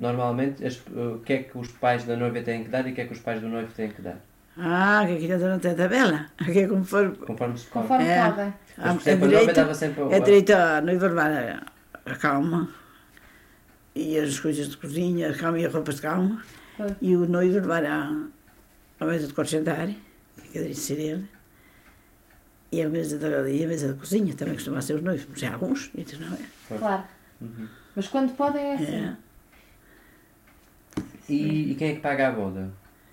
normalmente, o que é que os pais da noiva têm que dar e o que é que os pais do noivo têm que dar? Que aqui ainda não tem tabela. Aqui é como for. Conforme se pode. Conforme É. podem. Mas, por exemplo, a noiva dava sempre É direito a noiva levar a calma e as coisas de cozinha, a calma e as roupas de calma. Pois. E o noivo levar a mesa de corcentar, que é direito de ser ele. E a mesa da cozinha também costuma ser os noivos, mas há alguns, outros não é. Claro. Uhum. Mas quando podem é assim. É. E quem é que paga a boda?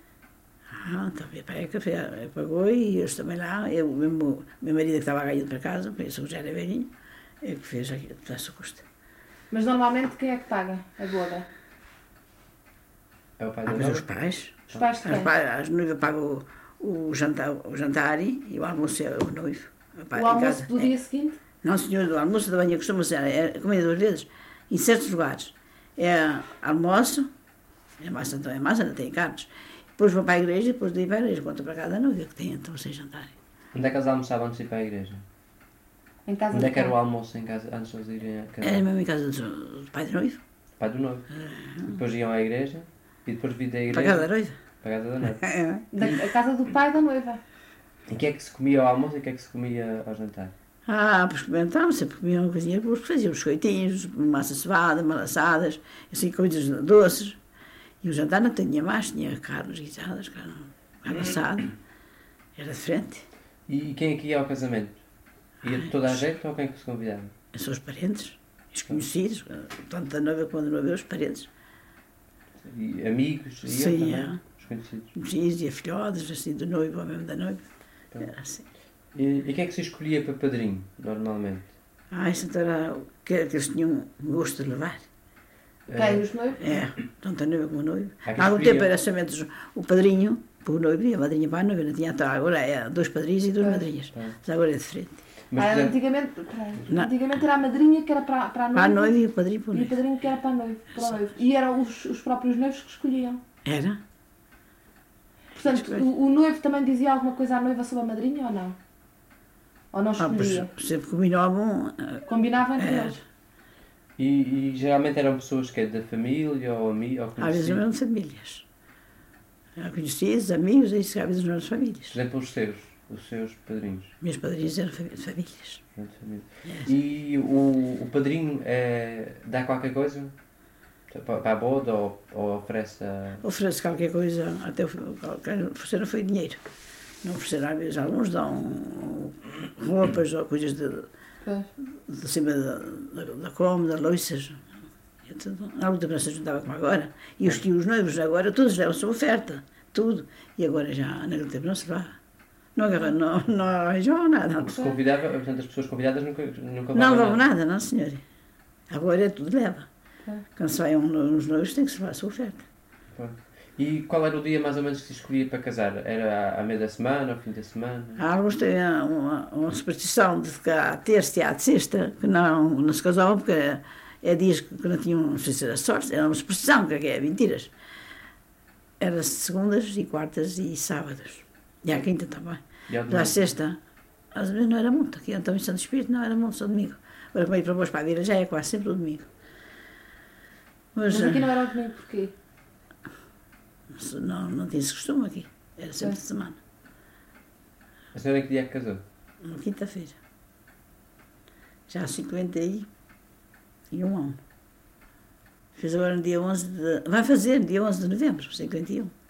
Também a pai café pagou e eles também lá. Meu marido que estava a ganhar para casa, penso que já era velhinho, é que fez aquilo, pedaço de custo. Mas normalmente quem é que paga a boda? É o pai da Mas noiva? os pais. Os pais de quem? As noivas pagam o jantar e o almoço é o noivo. O almoço do dia seguinte? Não, senhor, o almoço da manhã costuma ser, comida 2 vezes, em certos lugares. É almoço, é massa, não tem carnes. Depois vão para a igreja, depois de ir para a igreja, conta para cada noiva que tem, então, sem jantar. Onde é que eles almoçavam antes de ir para a igreja? Em casa Onde é de que era quem? o almoço em casa, antes de eles irem a casar? Era mesmo em casa do pai do noivo, Pai do noivo. E depois iam à igreja e depois vi da igreja. para cada noiva. Para a casa da noiva. A casa do pai da noiva. E o que é que se comia ao almoço e o que é que se comia ao jantar? Pois comentávamos, sempre comiam coisinhas boas, fazíamos biscoitinhos, massa cevada, malassadas, assim, coisas doces. E o jantar não tinha mais, tinha carnes guisadas, carne assada. Era diferente. E quem é que ia ao casamento? Ia de toda a gente ou quem é que se convidava? São os parentes, os conhecidos, tanto da noiva como da noiva, os parentes. E amigos? Iam Sim, também? é. Os conhecidos? Conhecidos e afilhodos, assim, do noivo ou mesmo da noiva. Pronto. Era assim. E quem é que se escolhia para padrinho, normalmente? Isso então era o que eles tinham gosto de levar. Quem? Os noivos? Tanto a noiva como o noivo. Há que Há algum escolher. tempo era somente o padrinho para o noivo e a madrinha para a noiva. Não tinha até agora é 2 padrinhos e 2 madrinhas. Mas agora é diferente. Mas, por exemplo, Antigamente era a madrinha que era para a noiva. Para a noiva e o padrinho para o E o noivo. padrinho que era para, para o noivo. E eram os próprios noivos que escolhiam. Era? Portanto, o noivo também dizia alguma coisa à noiva sobre a madrinha ou não? Ou não escolhia? Sempre combinavam. Combinavam entre Era. eles. e geralmente eram pessoas que é da família ou amigos? Às vezes eram famílias. Conhecidos, amigos, e isso às vezes não eram famílias. Por exemplo, os seus padrinhos. Meus padrinhos eram famílias. Eram de família. E o padrinho dá qualquer coisa? Para a boda ou oferece a... Oferece qualquer coisa, até ofereceram foi dinheiro. Não ofereceram, às vezes alguns dão roupas ou coisas de cima da cômoda, louças. Há muita pessoa se juntava como agora. E os noivos agora, todos levam sua oferta, tudo. E agora já, naquele tempo, não se dá. Não arranjou nada. Se convidava, portanto, as pessoas convidadas nunca Não levavam levam nada, não, senhora. Agora é tudo leva. Quando saem uns noivos, tem que se levar a sua oferta. Pronto. E qual era o dia mais ou menos que se escolhia para casar? Era à meia da semana, ao fim da semana? Há alguns têm uma superstição de ficar à terça e à de sexta, que não se casavam porque é dias que não tinham, não sei se era sorte, era uma superstição, que é mentiras. Era segundas e quartas e sábados. E à quinta também. Já à sexta, às vezes não era muito, aqui então em Santo Espírito não era muito, só domingo. Agora como ir para Boas para a Vila já é quase sempre o domingo. Mas aqui não era o domingo porquê? Não tinha esse costume aqui, era sempre de semana. A senhora em que dia é que casou? Na quinta-feira. Já há 51 anos. Fez agora no dia 11 de... Vai fazer no dia 11 de novembro, 51.